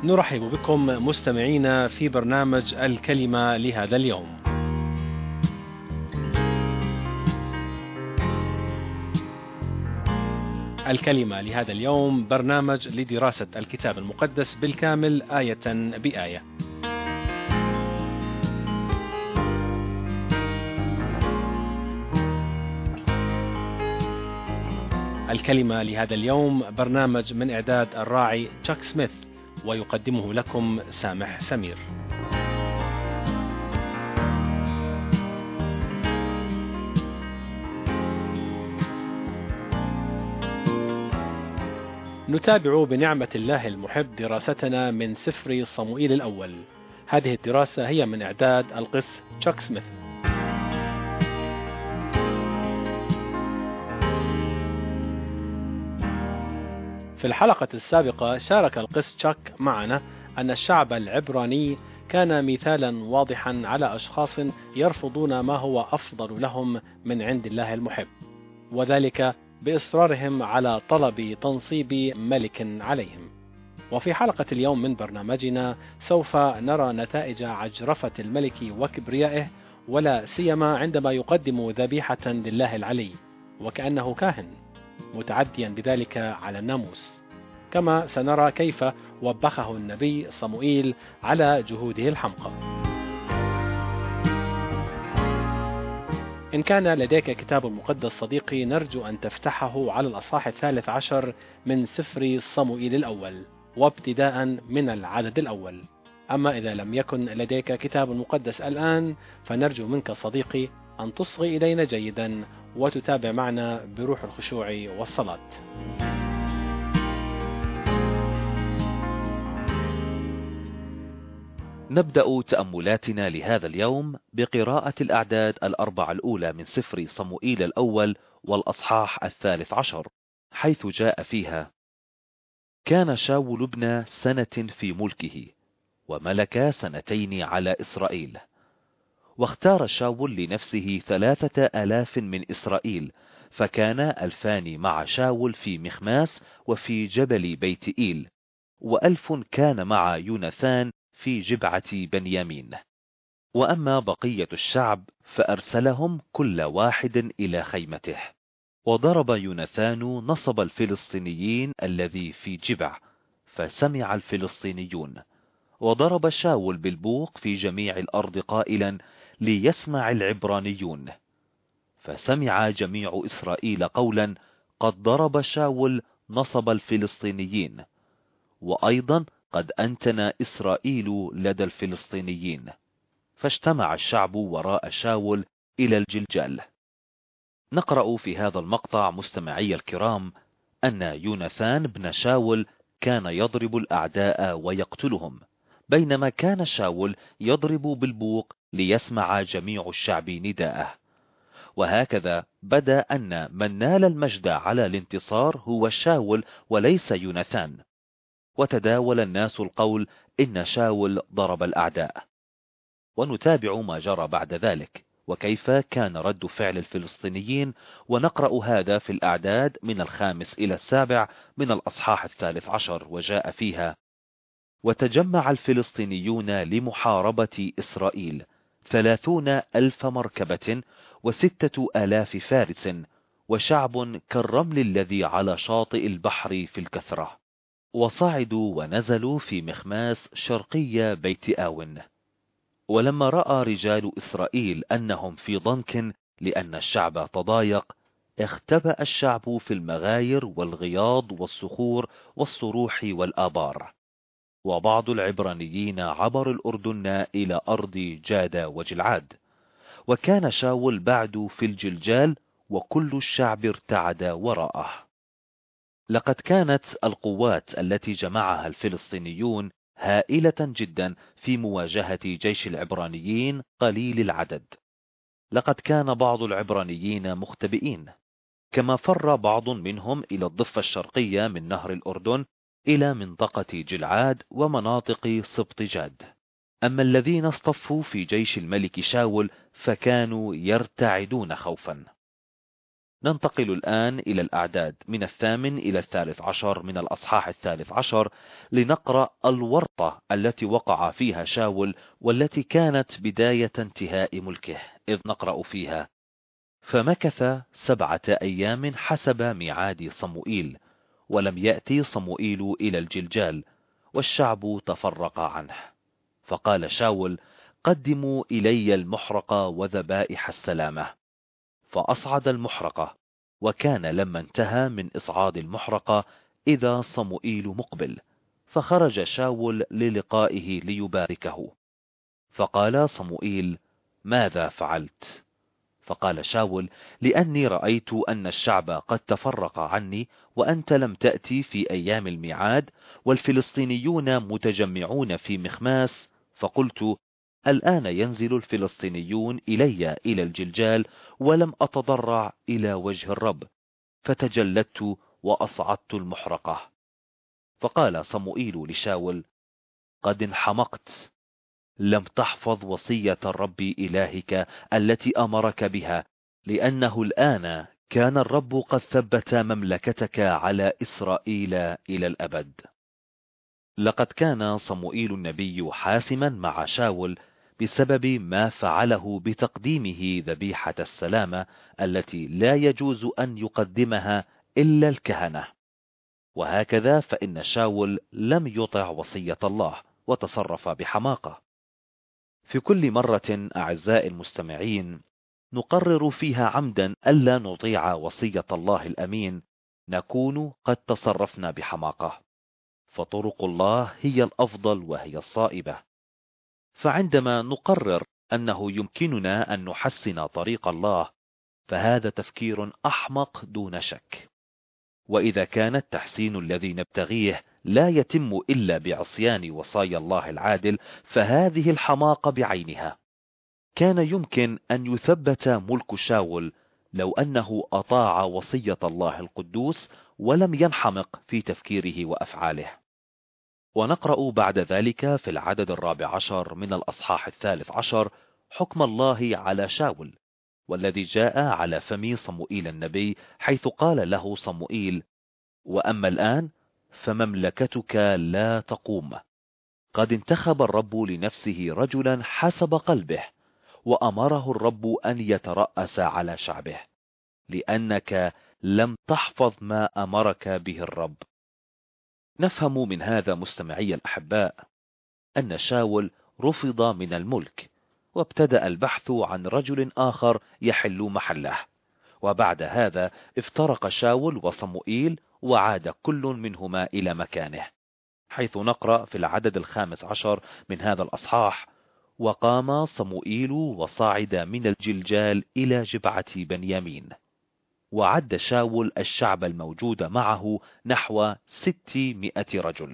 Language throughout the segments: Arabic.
نرحب بكم مستمعينا في برنامج الكلمة لهذا اليوم. الكلمة لهذا اليوم برنامج لدراسة الكتاب المقدس بالكامل آية بآية. الكلمة لهذا اليوم برنامج من إعداد الراعي تشاك سميث، ويقدمه لكم سامح سمير. نتابع بنعمة الله المحب دراستنا من سفر صموئيل الأول. هذه الدراسة هي من إعداد القس تشاك سميث. في الحلقة السابقة شارك القس تشاك معنا أن الشعب العبراني كان مثالا واضحا على أشخاص يرفضون ما هو أفضل لهم من عند الله المحب، وذلك بإصرارهم على طلب تنصيب ملك عليهم. وفي حلقة اليوم من برنامجنا سوف نرى نتائج عجرفة الملك وكبريائه، ولا سيما عندما يقدم ذبيحة لله العلي وكأنه كاهن، متعديا بذلك على الناموس. كما سنرى كيف وبخه النبي صموئيل على جهوده الحمقى. إن كان لديك كتاب مقدس صديقي، نرجو أن تفتحه على الأصحاح 13 من سفر صموئيل الأول، وابتداء من العدد الأول. أما إذا لم يكن لديك كتاب مقدس الآن، فنرجو منك صديقي أن تصغي إلينا جيدا وتتابع معنا بروح الخشوع والصلاة. نبدأ تأملاتنا لهذا اليوم بقراءة الأعداد الأربع الأولى من سفر صموئيل الأول والأصحاح 13، حيث جاء فيها: كان شاول ابن سنة في ملكه، وملك 2 على إسرائيل. واختار شاول لنفسه 3000 من إسرائيل، فكان 2000 مع شاول في مخماس وفي جبل بيت إيل، و1000 كان مع يوناثان في جبعة بنيامين. وأما بقية الشعب فأرسلهم كل واحد إلى خيمته. وضرب يوناثان نصب الفلسطينيين الذي في جبع، فسمع الفلسطينيون. وضرب شاول بالبوق في جميع الأرض قائلا: ليسمع العبرانيون. فسمع جميع إسرائيل قولا: قد ضرب شاول نصب الفلسطينيين، وأيضا قد أنتن إسرائيل لدى الفلسطينيين. فاجتمع الشعب وراء شاول إلى الجلجال. نقرأ في هذا المقطع مستمعي الكرام أن يوناثان بن شاول كان يضرب الأعداء ويقتلهم، بينما كان شاول يضرب بالبوق ليسمع جميع الشعب نداءه. وهكذا بدا أن من نال المجد على الانتصار هو شاول وليس يوناثان. وتداول الناس القول إن شاول ضرب الأعداء. ونتابع ما جرى بعد ذلك، وكيف كان رد فعل الفلسطينيين، ونقرأ هذا في الأعداد من 5 إلى 7 من الأصحاح 13. وجاء فيها: وتجمع الفلسطينيون لمحاربة إسرائيل 30,000 مركبة و6,000 فارس، وشعب كالرمل الذي على شاطئ البحر في الكثرة. وصعدوا ونزلوا في مخماس شرقي بيت آون. ولما رأى رجال إسرائيل أنهم في ضنك لأن الشعب تضايق، اختبأ الشعب في المغاير والغياض والصخور والصروح والآبار. وبعض العبرانيين عبر الأردن إلى أرض جاد وجلعاد. وكان شاول بعد في الجلجال، وكل الشعب ارتعد وراءه. لقد كانت القوات التي جمعها الفلسطينيون هائلة جدا في مواجهة جيش العبرانيين قليل العدد. لقد كان بعض العبرانيين مختبئين، كما فر بعض منهم إلى الضفة الشرقية من نهر الأردن إلى منطقة جلعاد ومناطق سبط جاد. أما الذين اصطفوا في جيش الملك شاول فكانوا يرتعدون خوفا. ننتقل الآن إلى الأعداد من 8 إلى 13 من الأصحاح 13 لنقرأ الورطة التي وقع فيها شاول والتي كانت بداية انتهاء ملكه، إذ نقرأ فيها: فمكث 7 أيام حسب ميعاد صموئيل، ولم يأتي صموئيل إلى الجلجال، والشعب تفرق عنه. فقال شاول: قدموا إلي المحرقة وذبائح السلامة. فأصعد المحرقة، وكان لما انتهى من إصعاد المحرقة إذا صموئيل مقبل، فخرج شاول للقائه ليباركه. فقال صموئيل: ماذا فعلت؟ فقال شاول: لأني رأيت أن الشعب قد تفرق عني، وأنت لم تأتي في أيام الميعاد، والفلسطينيون متجمعون في مخماس، فقلت: الآن ينزل الفلسطينيون إلى الجلجال، ولم أتضرع إلى وجه الرب، فتجلدت وأصعدت المحرقة. فقال صموئيل لشاول: قد انحمقت، لم تحفظ وصية الرب إلهك التي أمرك بها، لأنه الآن كان الرب قد ثبت مملكتك على إسرائيل إلى الأبد. لقد كان صموئيل النبي حاسما مع شاول بسبب ما فعله بتقديمه ذبيحة السلامة التي لا يجوز أن يقدمها إلا الكهنة. وهكذا فإن شاول لم يطع وصية الله وتصرف بحماقة. في كل مرة أعزائي المستمعين نقرر فيها عمدا ألا نطيع وصية الله الأمين، نكون قد تصرفنا بحماقة، فطرق الله هي الأفضل وهي الصائبة. فعندما نقرر أنه يمكننا أن نحسن طريق الله، فهذا تفكير أحمق دون شك. وإذا كان التحسين الذي نبتغيه لا يتم إلا بعصيان وصايا الله العادل، فهذه الحماقة بعينها. كان يمكن أن يثبت ملك شاول لو أنه أطاع وصية الله القدوس ولم ينحمق في تفكيره وأفعاله. ونقرأ بعد ذلك في العدد 14 من الأصحاح 13 حكم الله على شاول، والذي جاء على فم صموئيل النبي، حيث قال له صموئيل: وأما الآن فمملكتك لا تقوم، قد انتخب الرب لنفسه رجلا حسب قلبه، وأمره الرب أن يترأس على شعبه، لأنك لم تحفظ ما أمرك به الرب. نفهم من هذا مستمعي الأحباء أن شاول رفض من الملك، وابتدأ البحث عن رجل آخر يحل محله. وبعد هذا افترق شاول وصموئيل، وعاد كل منهما إلى مكانه، حيث نقرأ في العدد 15 من هذا الأصحاح: وقام صموئيل وصعد من الجلجال إلى جبعة بنيامين، وعد شاول الشعب الموجود معه نحو 600 رجل.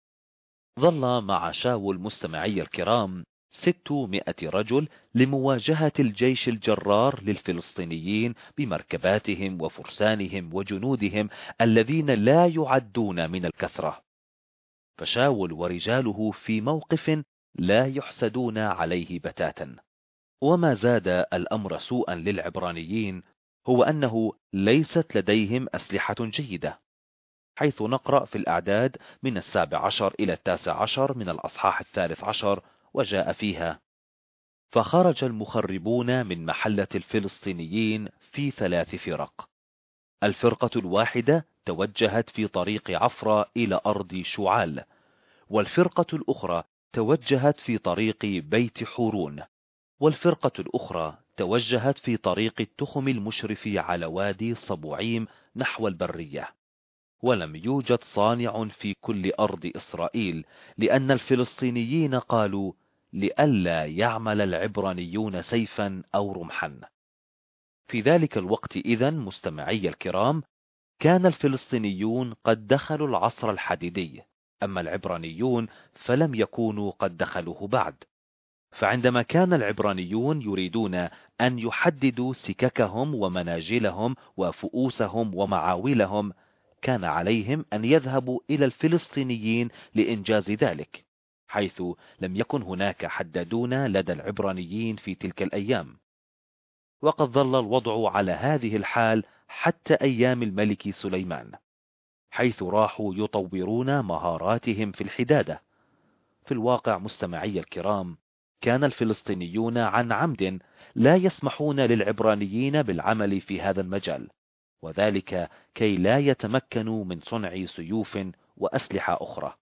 ظل مع شاول مستمعي الكرام 600 رجل لمواجهة الجيش الجرار للفلسطينيين بمركباتهم وفرسانهم وجنودهم الذين لا يعدون من الكثرة. فشاول ورجاله في موقف لا يحسدون عليه بتاتا. وما زاد الأمر سوءا للعبرانيين هو أنه ليست لديهم أسلحة جيدة، حيث نقرأ في الأعداد من 17 إلى 19 من الأصحاح 13: وجاء فيها: فخرج المخربون من محلة الفلسطينيين في 3 فرق. الفرقة الواحدة توجهت في طريق عفرة إلى أرض شعال، والفرقة الأخرى توجهت في طريق بيت حورون، والفرقة الأخرى توجهت في طريق التخم المشرف على وادي صبوعيم نحو البرية. ولم يوجد صانع في كل أرض إسرائيل، لأن الفلسطينيين قالوا: لئلا يعمل العبرانيون سيفا أو رمحا. في ذلك الوقت إذن مستمعي الكرام كان الفلسطينيون قد دخلوا العصر الحديدي، أما العبرانيون فلم يكونوا قد دخلوه بعد. فعندما كان العبرانيون يريدون أن يحددوا سككهم ومناجلهم وفؤوسهم ومعاولهم، كان عليهم أن يذهبوا إلى الفلسطينيين لإنجاز ذلك، حيث لم يكن هناك حدادون لدى العبرانيين في تلك الأيام. وقد ظل الوضع على هذه الحال حتى أيام الملك سليمان، حيث راحوا يطورون مهاراتهم في الحدادة. في الواقع مستمعي الكرام، كان الفلسطينيون عن عمد لا يسمحون للعبرانيين بالعمل في هذا المجال، وذلك كي لا يتمكنوا من صنع سيوف وأسلحة أخرى.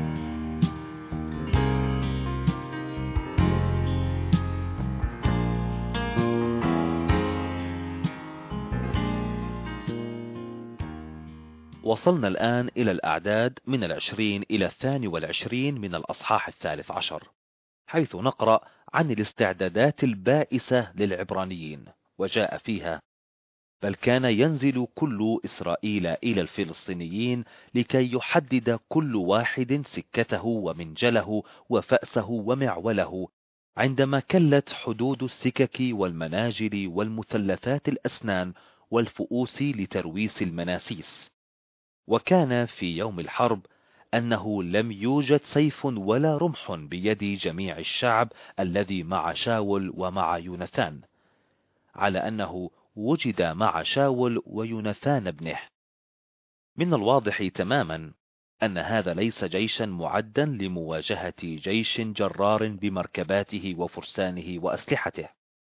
وصلنا الآن إلى الأعداد من 20 إلى 22 من الأصحاح 13، حيث نقرأ عن الاستعدادات البائسة للعبرانيين، وجاء فيها: بل كان ينزل كل إسرائيل إلى الفلسطينيين لكي يحدد كل واحد سكته ومنجله وفأسه ومعوله، عندما كلت حدود السكك والمناجل والمثلثات الأسنان والفؤوس لترويس المناسيس. وكان في يوم الحرب أنه لم يوجد سيف ولا رمح بيد جميع الشعب الذي مع شاول ومع يوناثان، على أنه وجد مع شاول ويوناثان ابنه. من الواضح تماما أن هذا ليس جيشا معدا لمواجهة جيش جرار بمركباته وفرسانه وأسلحته.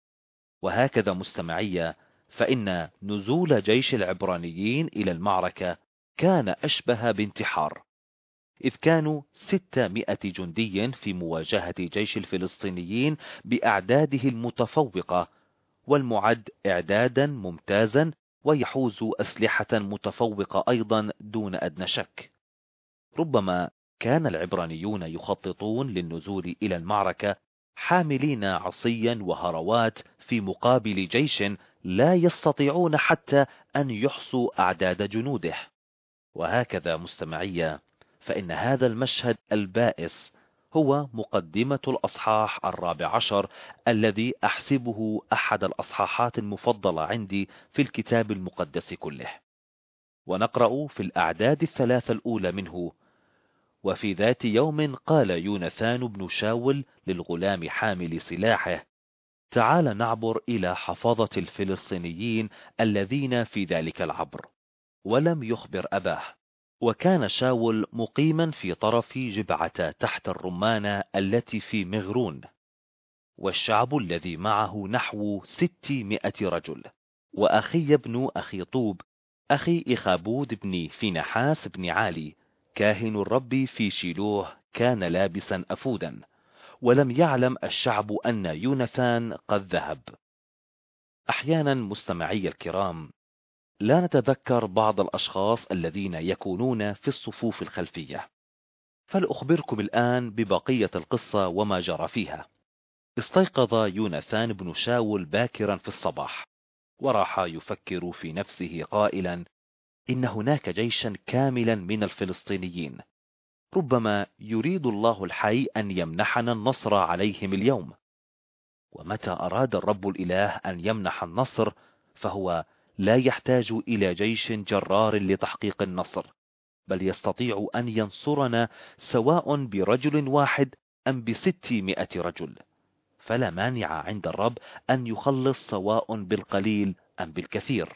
وهكذا مستمعي، فإن نزول جيش العبرانيين إلى المعركة كان أشبه بانتحار، إذ كانوا 600 جندي في مواجهة جيش الفلسطينيين بأعداده المتفوقة، والمعد إعدادا ممتازا ويحوز أسلحة متفوقة أيضا دون أدنى شك. ربما كان العبرانيون يخططون للنزول إلى المعركة حاملين عصيا وهروات في مقابل جيش لا يستطيعون حتى أن يحصوا أعداد جنوده. وهكذا مستمعي، فإن هذا المشهد البائس هو مقدمة الأصحاح 14 الذي أحسبه أحد الأصحاحات المفضلة عندي في الكتاب المقدس كله. ونقرأ في الأعداد 3 الأولى منه: وفي ذات يوم قال يوناثان بن شاول للغلام حامل سلاحه: تعال نعبر إلى حفاظة الفلسطينيين الذين في ذلك العبر. ولم يخبر أباه. وكان شاول مقيما في طرف جبعة تحت الرمانة التي في مغرون، والشعب الذي معه نحو 600 رجل. وأخي بن أخي طوب أخي إخابود بن فينحاس بن عالي كاهن الرب في شيلوه كان لابسا أفودا، ولم يعلم الشعب أن يوناثان قد ذهب. أحيانا مستمعي الكرام لا نتذكر بعض الأشخاص الذين يكونون في الصفوف الخلفية، فلأخبركم الآن ببقية القصة وما جرى فيها. استيقظ يوناثان بن شاول باكرا في الصباح، وراح يفكر في نفسه قائلا: إن هناك جيشا كاملا من الفلسطينيين، ربما يريد الله الحي أن يمنحنا النصر عليهم اليوم. ومتى أراد الرب الإله أن يمنح النصر، فهو لا يحتاج إلى جيش جرار لتحقيق النصر، بل يستطيع أن ينصرنا سواء برجل واحد أم ب600 رجل، فلا مانع عند الرب أن يخلص سواء بالقليل أم بالكثير.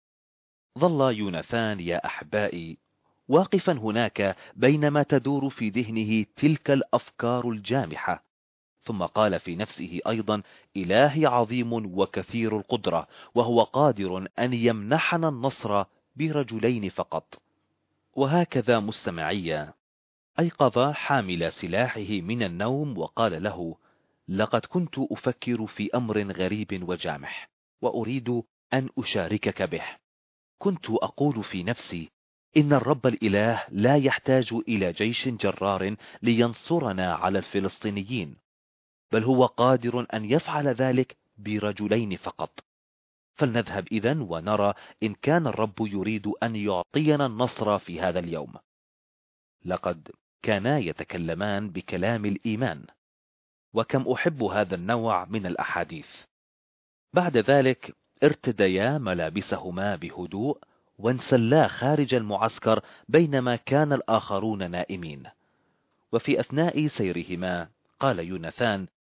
ظل يوناثان يا أحبائي واقفا هناك بينما تدور في ذهنه تلك الأفكار الجامحة، ثم قال في نفسه أيضا: إلهي عظيم وكثير القدرة، وهو قادر أن يمنحنا النصر برجلين فقط. وهكذا مستمعي، أيقظ حامل سلاحه من النوم وقال له: لقد كنت أفكر في أمر غريب وجامح، وأريد أن أشاركك به. كنت أقول في نفسي: إن الرب الإله لا يحتاج إلى جيش جرار لينصرنا على الفلسطينيين، بل هو قادر أن يفعل ذلك برجلين فقط. فلنذهب إذن ونرى إن كان الرب يريد أن يعطينا النصر في هذا اليوم. لقد كانا يتكلمان بكلام الإيمان، وكم أحب هذا النوع من الأحاديث. بعد ذلك ارتديا ملابسهما بهدوء وانسلا خارج المعسكر بينما كان الآخرون نائمين. وفي أثناء سيرهما قال يوناثان: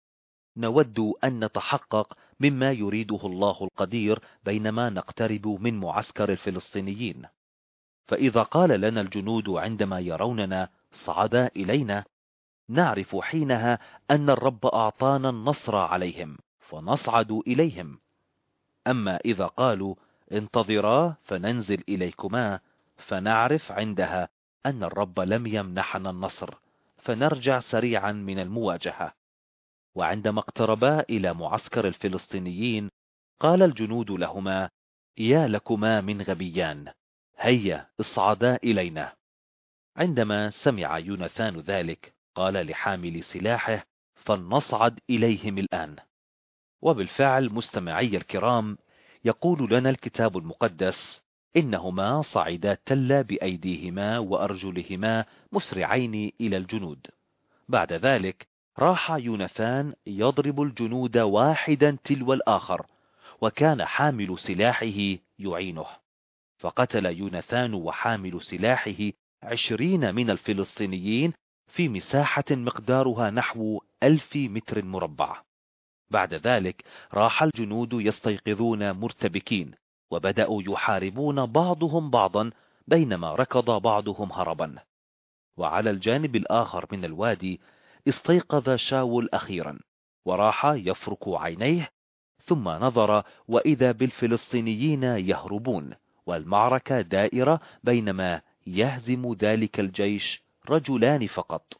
نود أن نتحقق مما يريده الله القدير بينما نقترب من معسكر الفلسطينيين. فإذا قال لنا الجنود عندما يروننا صعدا إلينا، نعرف حينها أن الرب أعطانا النصر عليهم فنصعد إليهم. أما إذا قالوا انتظرا فننزل إليكما، فنعرف عندها أن الرب لم يمنحنا النصر، فنرجع سريعا من المواجهة. وعندما اقتربا إلى معسكر الفلسطينيين قال الجنود لهما: يا لكما من غبيان، هيا اصعدا إلينا. عندما سمع يوناثان ذلك قال لحامل سلاحه: فلنصعد إليهم الآن. وبالفعل مستمعي الكرام، يقول لنا الكتاب المقدس: إنهما صعدا التل بأيديهما وأرجلهما مسرعين إلى الجنود. بعد ذلك راح يوناثان يضرب الجنود واحدا تلو الآخر، وكان حامل سلاحه يعينه، فقتل يوناثان وحامل سلاحه 20 من الفلسطينيين في مساحة مقدارها نحو 1000 متر مربع. بعد ذلك راح الجنود يستيقظون مرتبكين، وبدأوا يحاربون بعضهم بعضا بينما ركض بعضهم هربا. وعلى الجانب الآخر من الوادي استيقظ شاول أخيرا، وراح يفرك عينيه، ثم نظر وإذا بالفلسطينيين يهربون والمعركة دائرة، بينما يهزم ذلك الجيش رجلان فقط.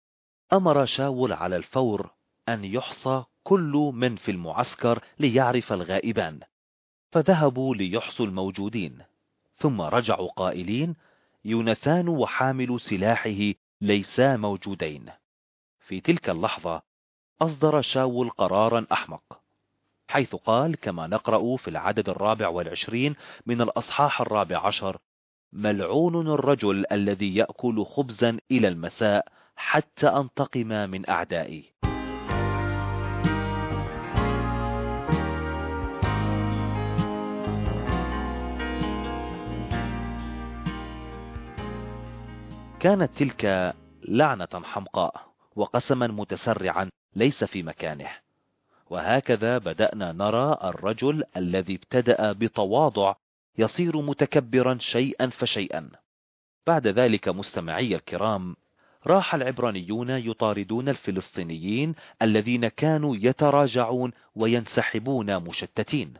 أمر شاول على الفور أن يحصى كل من في المعسكر ليعرف الغائبان، فذهبوا ليحصوا الموجودين، ثم رجعوا قائلين: يوناثان وحامل سلاحه ليسا موجودين. في تلك اللحظة أصدر شاول قرارا أحمق، حيث قال كما نقرأ في العدد 24 من الأصحاح 14: ملعون الرجل الذي يأكل خبزا إلى المساء حتى أنتقم من أعدائي. كانت تلك لعنة حمقاء وقسما متسرعا ليس في مكانه. وهكذا بدأنا نرى الرجل الذي ابتدأ بتواضع يصير متكبرا شيئا فشيئا. بعد ذلك مستمعي الكرام، راح العبرانيون يطاردون الفلسطينيين الذين كانوا يتراجعون وينسحبون مشتتين.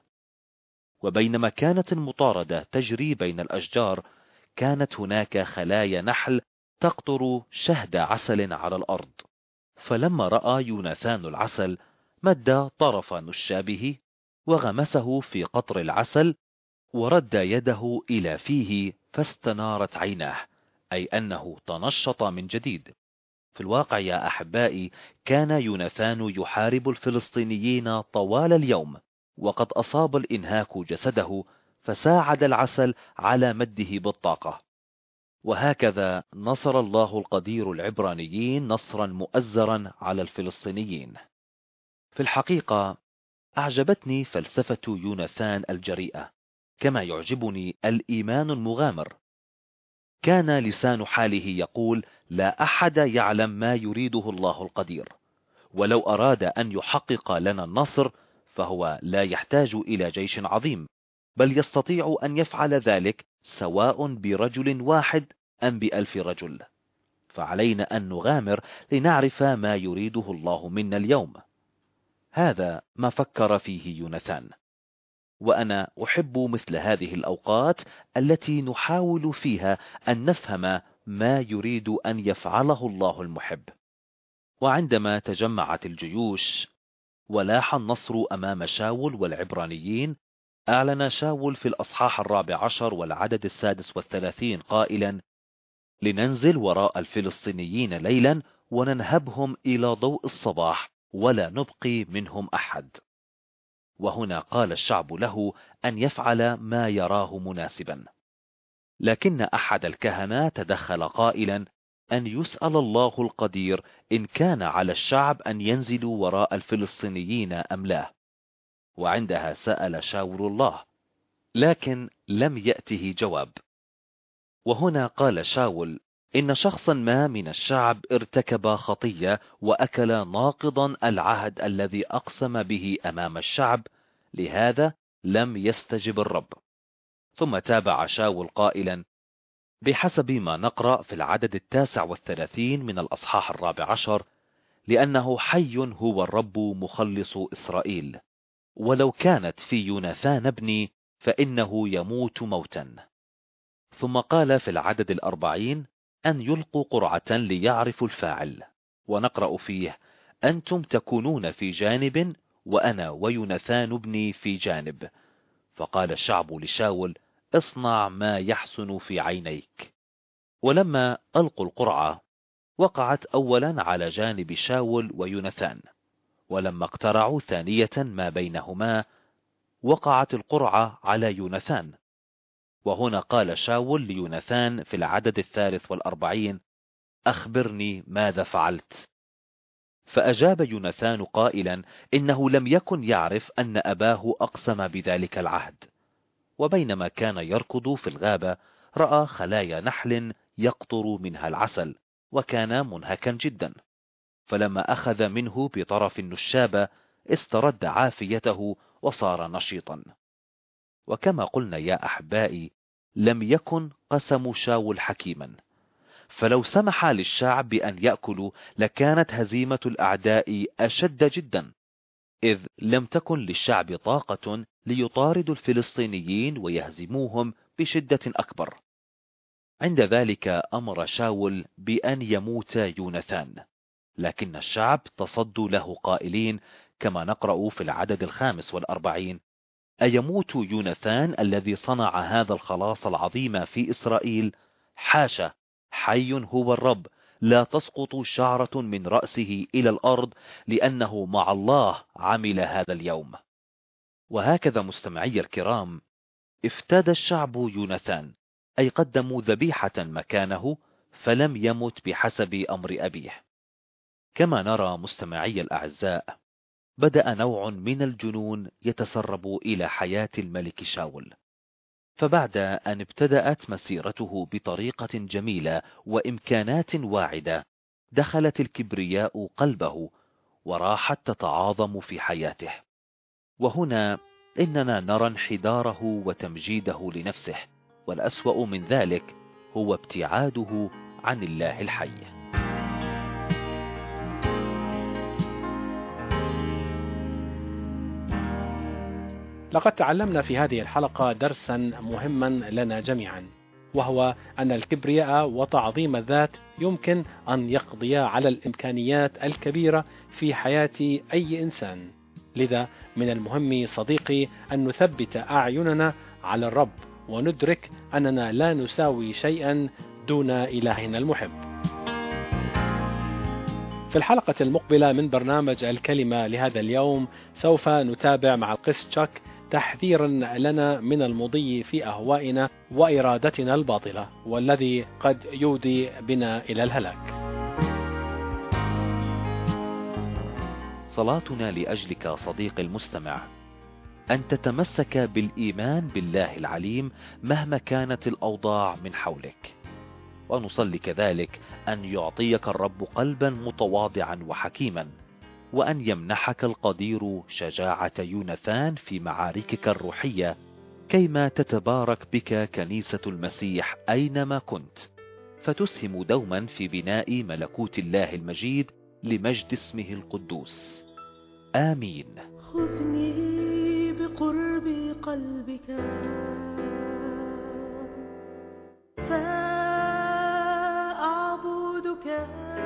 وبينما كانت المطاردة تجري بين الأشجار، كانت هناك خلايا نحل تقطر شهد عسل على الأرض. فلما رأى يوناثان العسل مد طرف نشابه وغمسه في قطر العسل، ورد يده إلى فيه فاستنارت عيناه، أي أنه تنشط من جديد. في الواقع يا أحبائي، كان يوناثان يحارب الفلسطينيين طوال اليوم، وقد أصاب الإنهاك جسده، فساعد العسل على مده بالطاقة. وهكذا نصر الله القدير العبرانيين نصرا مؤزرا على الفلسطينيين. في الحقيقة أعجبتني فلسفة يوناثان الجريئة، كما يعجبني الإيمان المغامر. كان لسان حاله يقول: لا أحد يعلم ما يريده الله القدير، ولو أراد أن يحقق لنا النصر فهو لا يحتاج إلى جيش عظيم، بل يستطيع أن يفعل ذلك سواء برجل واحد أم ب1000 رجل. فعلينا أن نغامر لنعرف ما يريده الله منا اليوم. هذا ما فكر فيه يوناثان. وأنا أحب مثل هذه الأوقات التي نحاول فيها أن نفهم ما يريد أن يفعله الله المحب. وعندما تجمعت الجيوش ولاح النصر أمام شاول والعبرانيين، أعلن شاول في الأصحاح 14 والعدد 36 قائلا: لننزل وراء الفلسطينيين ليلا وننهبهم إلى ضوء الصباح ولا نبقي منهم أحد. وهنا قال الشعب له أن يفعل ما يراه مناسبا. لكن أحد الكهنة تدخل قائلا أن يسأل الله القدير إن كان على الشعب أن ينزلوا وراء الفلسطينيين أم لا. وعندها سأل شاول الله، لكن لم يأته جواب. وهنا قال شاول: إن شخصا ما من الشعب ارتكب خطية وأكل ناقضا العهد الذي أقسم به أمام الشعب، لهذا لم يستجب الرب. ثم تابع شاول قائلا: بحسب ما نقرأ في العدد 39 من الأصحاح 14: لأنه حي هو الرب مخلص إسرائيل، ولو كانت في يوناثان ابني فإنه يموت موتا. ثم قال في العدد 40 أن يلقوا قرعة ليعرفوا الفاعل، ونقرأ فيه: أنتم تكونون في جانب وأنا ويوناثان ابني في جانب. فقال الشعب لشاول: اصنع ما يحسن في عينيك. ولما ألقوا القرعة وقعت أولا على جانب شاول ويوناثان، ولما اقترعوا ثانية ما بينهما وقعت القرعة على يوناثان. وهنا قال شاول ليوناثان في العدد 43: أخبرني ماذا فعلت. فأجاب يوناثان قائلا: إنه لم يكن يعرف أن أباه أقسم بذلك العهد. وبينما كان يركض في الغابة رأى خلايا نحل يقطر منها العسل، وكان منهكا جدا. فلما أخذ منه بطرف النشابة استرد عافيته وصار نشيطا. وكما قلنا يا أحبائي، لم يكن قسم شاول حكيما، فلو سمح للشعب بأن يأكلوا لكانت هزيمة الأعداء أشد جدا، إذ لم تكن للشعب طاقة ليطاردوا الفلسطينيين ويهزموهم بشدة أكبر. عند ذلك أمر شاول بأن يموت يوناثان، لكن الشعب تصدوا له قائلين كما نقرأ في العدد 45: أيموت يوناثان الذي صنع هذا الخلاص العظيم في إسرائيل؟ حاشا، حي هو الرب، لا تسقط شعرة من رأسه إلى الأرض، لأنه مع الله عمل هذا اليوم. وهكذا مستمعي الكرام، افتدى الشعب يوناثان، أي قدموا ذبيحة مكانه، فلم يمت بحسب أمر أبيه. كما نرى مستمعي الأعزاء، بدأ نوع من الجنون يتسرب إلى حياة الملك شاول. فبعد أن ابتدأت مسيرته بطريقة جميلة وإمكانات واعدة، دخلت الكبرياء قلبه وراحت تتعاظم في حياته. وهنا إننا نرى انحداره وتمجيده لنفسه، والأسوأ من ذلك هو ابتعاده عن الله الحي. لقد تعلمنا في هذه الحلقة درسا مهما لنا جميعا، وهو أن الكبرياء وتعظيم الذات يمكن أن يقضيا على الإمكانيات الكبيرة في حياة أي إنسان. لذا من المهم صديقي أن نثبت أعيننا على الرب، وندرك أننا لا نساوي شيئا دون إلهنا المحب. في الحلقة المقبلة من برنامج الكلمة لهذا اليوم سوف نتابع مع القس تشاك تحذيرا لنا من المضي في أهوائنا وإرادتنا الباطلة، والذي قد يودي بنا إلى الهلاك. صلاتنا لأجلك صديقي المستمع أن تتمسك بالإيمان بالله العليم مهما كانت الأوضاع من حولك، ونصلي كذلك أن يعطيك الرب قلبا متواضعا وحكيما، وأن يمنحك القدير شجاعة يوناثان في معاركك الروحية، كيما تتبارك بك كنيسة المسيح أينما كنت، فتسهم دوما في بناء ملكوت الله المجيد لمجد اسمه القدوس. آمين. خذني بقرب قلبك فأعبدك،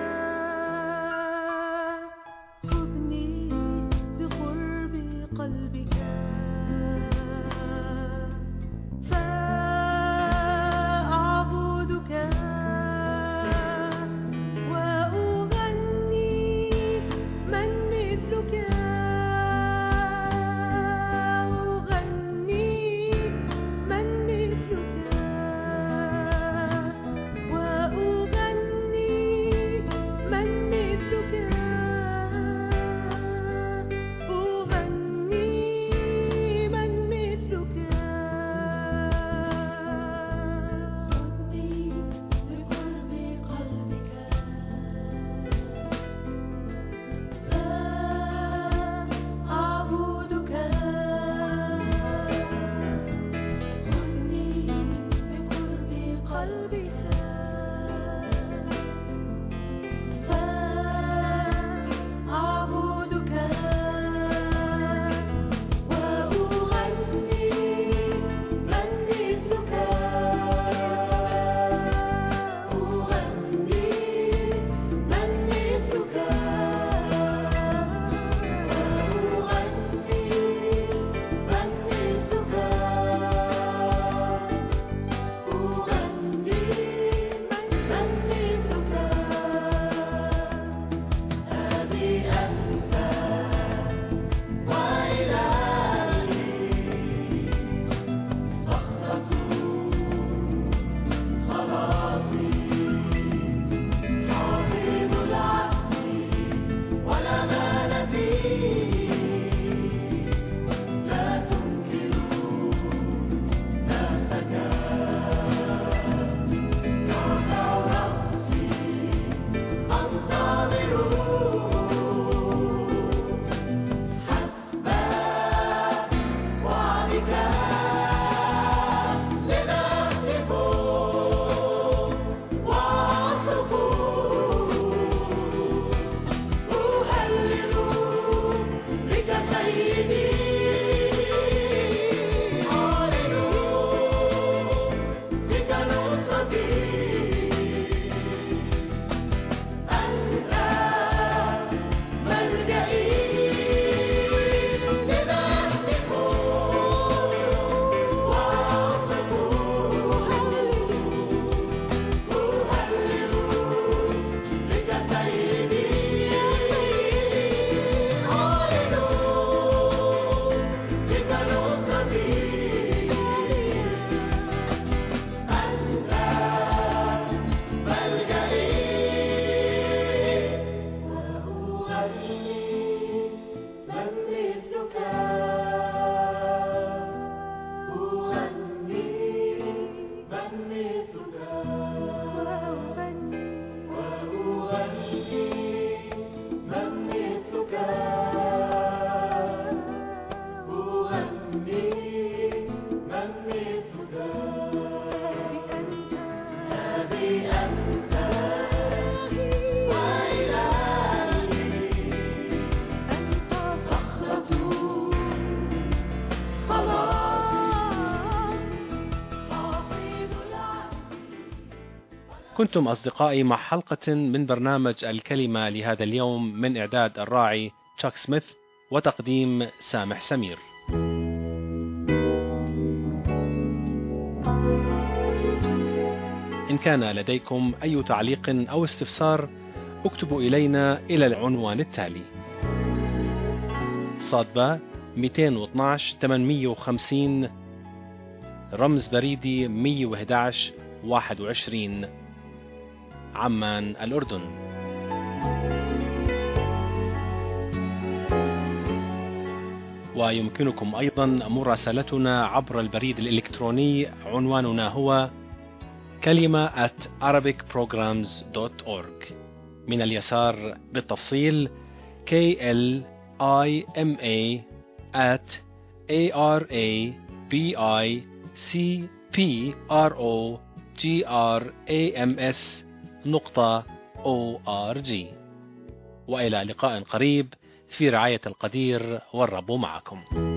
خذني بقرب قلبك فأعبدك وأغني من مثلك كنتم أصدقائي مع حلقة من برنامج الكلمة لهذا اليوم من إعداد الراعي تشاك سميث وتقديم سامح سمير. إن كان لديكم أي تعليق أو استفسار اكتبوا إلينا إلى العنوان التالي: صادبة 212 850 رمز بريدي 111 21 عمان الأردن. ويمكنكم أيضا مراسلتنا عبر البريد الإلكتروني، عنواننا هو كلمة @arabicprograms.org. من اليسار بالتفصيل KLIMA@arabicprograms.org. وإلى لقاء قريب في رعاية القدير، والرب معكم.